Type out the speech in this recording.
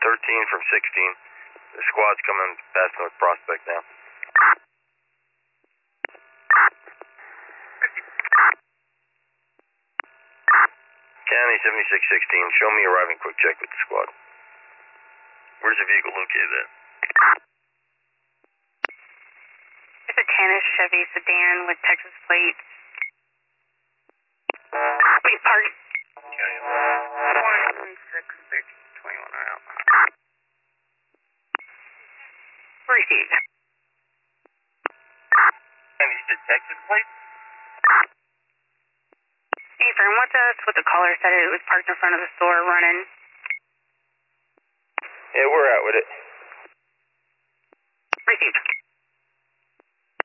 13 from 16. The squad's coming past North Prospect now. County 7616, show me arriving quick check with the squad. Where's the vehicle located at? It's a Tannis Chevy sedan with Texas plates. Wait, park. 1, 6, 21 are out. Received. And you said Texas plate? Confirm with us what the caller said. It was parked in front of the store running. Yeah, we're out with it. Received.